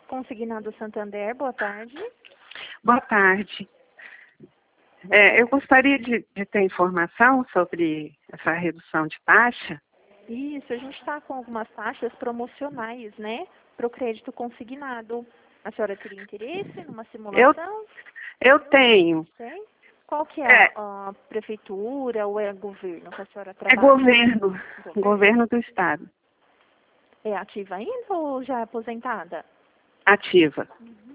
Consignado Santander, boa tarde. Boa tarde. Eu gostaria de ter informação sobre essa redução de taxa. Isso, a gente está com algumas taxas promocionais, né? Para o crédito consignado. A senhora teria interesse numa simulação? Eu tenho. Tem? Qual que é É. a prefeitura ou é governo que a senhora É trabalha? governo. Governo do estado. É ativa ainda ou já é aposentada? Ativa.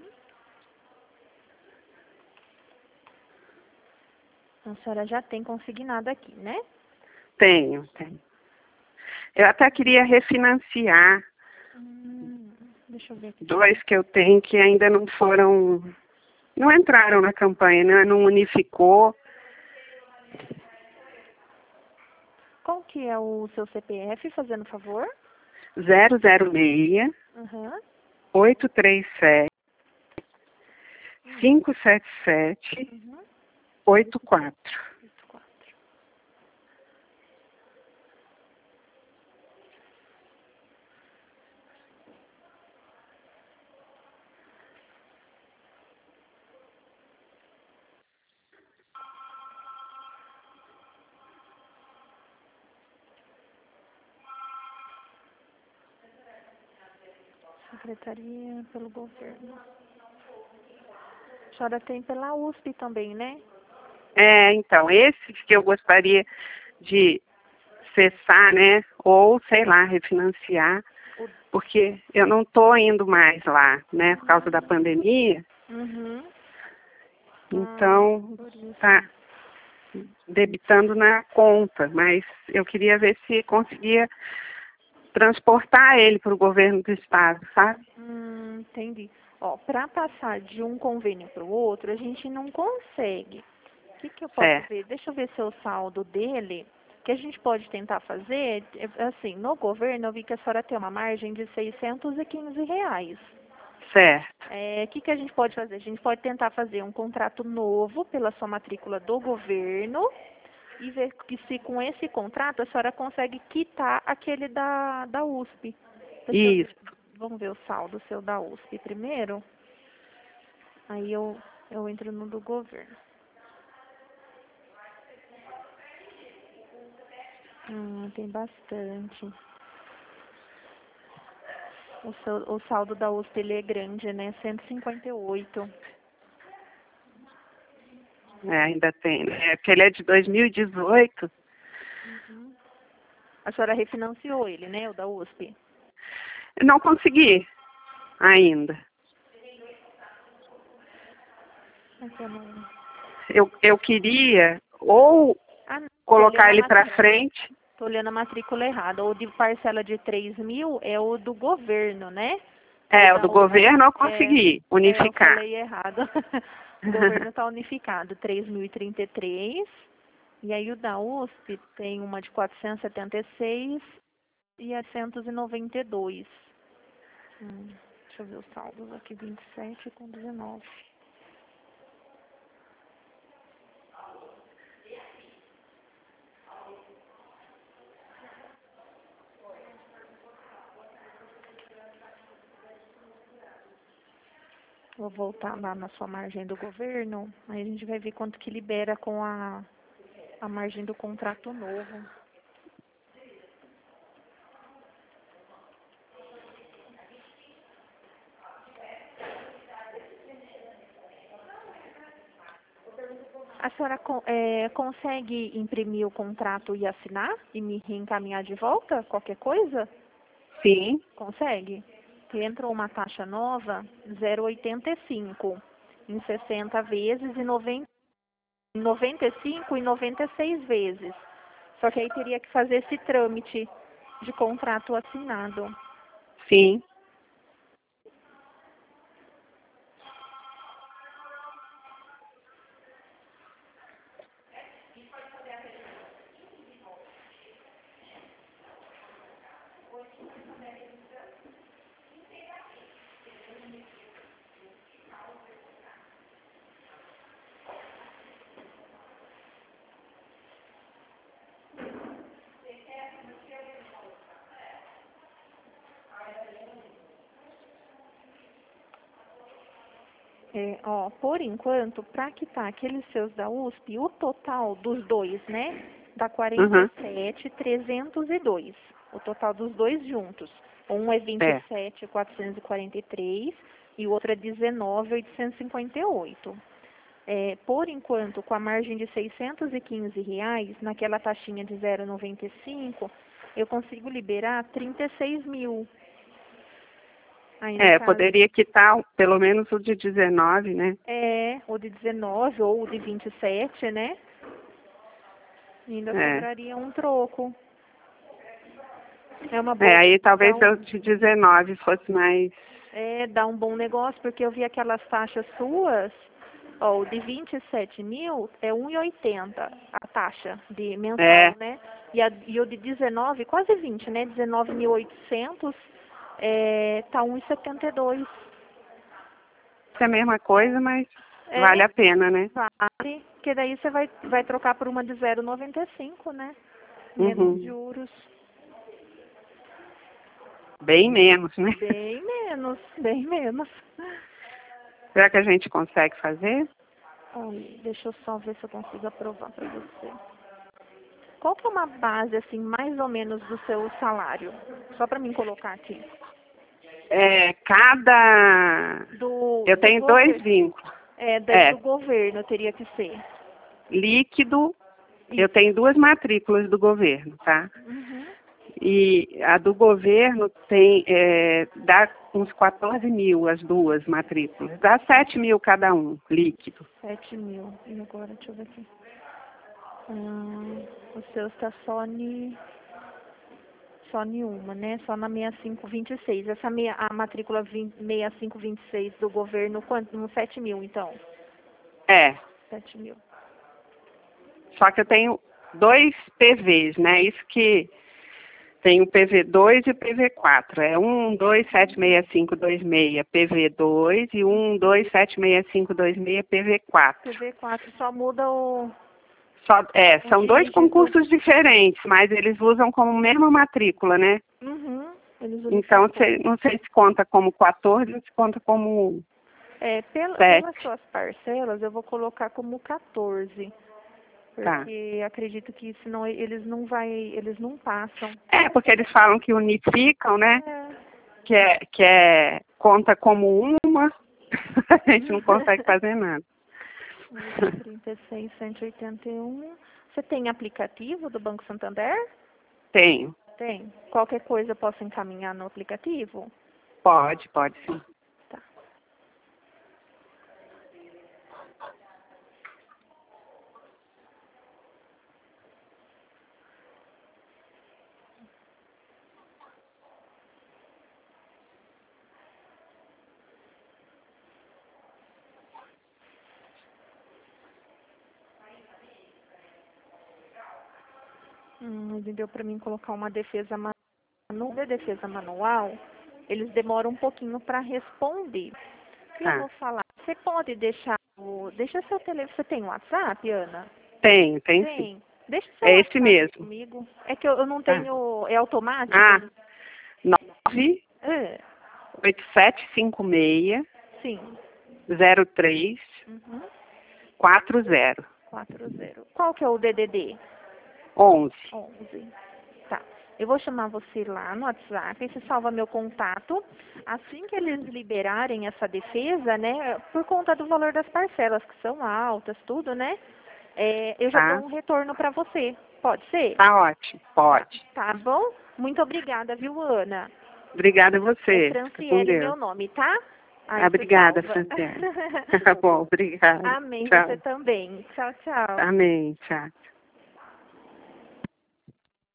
A senhora já tem consignado aqui, né? Tenho. Eu até queria refinanciar Deixa eu ver aqui. 2 que eu tenho que ainda não entraram na campanha, né? Não unificou. Qual que é o seu CPF, fazendo favor? 006 Aham. 837 577 Uhum. 84. 84. Secretaria pelo governo. A senhora tem pela USP também, né? Então, esses que eu gostaria de cessar, né? Ou, sei lá, refinanciar, porque eu não estou indo mais lá, né? Por causa da pandemia. Uhum. Então, Por isso. tá debitando na conta, mas eu queria ver se conseguia transportar ele para o governo do estado, sabe? Entendi. Ó, para passar de um convênio para o outro, a gente não consegue. O que que eu posso Certo. ver? Deixa eu ver se é o saldo dele. O que a gente pode tentar fazer, assim, no governo eu vi que a senhora tem uma margem de R$ 615. Certo. O que que a gente pode fazer? A gente pode tentar fazer um contrato novo pela sua matrícula do governo e ver que se com esse contrato a senhora consegue quitar aquele da USP. Deixa eu ver. Isso. Vamos ver o saldo seu da USP primeiro. Aí eu entro no do governo. Tem bastante. O saldo da USP ele é grande, né? 158. Ainda tem, né? Porque ele é de 2018. A senhora refinanciou ele, né? O da USP. Não consegui ainda. Mas eu não... Eu queria ou não. colocar ele para frente. Tô olhando a matrícula errada. O de parcela de 3.000 é o do governo, né? O do governo eu consegui Eu unificar. falei errado. O governo está unificado, 3.033. E aí o da USP tem uma de 476 e a 192. Deixa eu ver os saldos aqui, 27 com 19. Vou voltar lá na sua margem do governo, aí a gente vai ver quanto que libera com a margem do contrato novo. A senhora consegue imprimir o contrato e assinar e me reencaminhar de volta? Qualquer coisa? Sim. Consegue? Que entrou uma taxa nova, 0,85 em 60 vezes e 95 e 96 vezes. Só que aí teria que fazer esse trâmite de contrato assinado. Sim. Ó, por enquanto, para quitar aqueles seus da USP, o total dos dois, né, dá 47.302. O total dos dois juntos. Um é 27.443 e o outro é 19.858. Por enquanto, com a margem de R$615, naquela taxinha de 0,95, eu consigo liberar 36 mil. Aí, poderia quitar pelo menos o de 19, né? O de 19 ou o de 27, né? Ainda sobraria um troco. É uma boa. Aí talvez o de 19 fosse mais... Dá um bom negócio, porque eu vi aquelas taxas suas, ó, o de 27 mil é 1,80 a taxa de mensal, né? E o de 19, quase 20, né? 19.800, tá 1,72. É a mesma coisa, mas vale a pena, né? Vale, porque daí você vai trocar por uma de 0,95, né? Menos juros. Bem menos, né? Bem menos, bem menos. Será que a gente consegue fazer? Deixa eu só ver se eu consigo aprovar para você. Qual que é uma base, assim, mais ou menos do seu salário? Só para mim colocar aqui. Eu tenho dois vínculos. Do governo teria que ser. Líquido, eu tenho 2 matrículas do governo, tá? E a do governo dá uns 14 mil as 2 matrículas. Dá 7 mil cada um, líquido. 7 mil. E agora, deixa eu ver aqui. O seu está só em uma, né? Só na 6526. A matrícula 6526 do governo, quanto? Uns 7 mil, então? 7 mil. Só que eu tenho 2 PVs, né? Isso que tem o PV2 e o PV4. É 127656 PV2 e 127656 PV4. PV4 só muda o... São 2 concursos diferentes, mas eles usam como mesma matrícula, né? Então, não sei se conta como 14 ou se conta como 7. Pelas suas parcelas, eu vou colocar como 14. Porque acredito que senão eles não passam. Porque eles falam que unificam, né? Que conta como uma, a gente não consegue fazer nada. 36.181. Você tem aplicativo do Banco Santander? Tenho. Tem. Qualquer coisa eu posso encaminhar no aplicativo? Pode sim. Tá. Ele deu para mim colocar uma defesa manual. No defesa manual, eles demoram um pouquinho para responder. Eu vou falar. Você pode deixar deixa seu telefone. Você tem WhatsApp, Ana? Tem sim. Deixa seu WhatsApp esse mesmo. Comigo. É que eu não tenho. É automático? 9 8756 Sim. 03 40. Qual que é o DDD? 11. Tá. Eu vou chamar você lá no WhatsApp, você salva meu contato. Assim que eles liberarem essa defesa, né, por conta do valor das parcelas, que são altas, tudo, né, eu já dou um retorno para você. Pode ser? Tá ótimo, pode. Tá bom? Muito obrigada, viu, Ana? Obrigada a você. Franciele, meu nome, tá? Obrigada, Franciele. Tá bom, obrigada. Amém, tchau. você também. Tchau, tchau. Amém, tchau.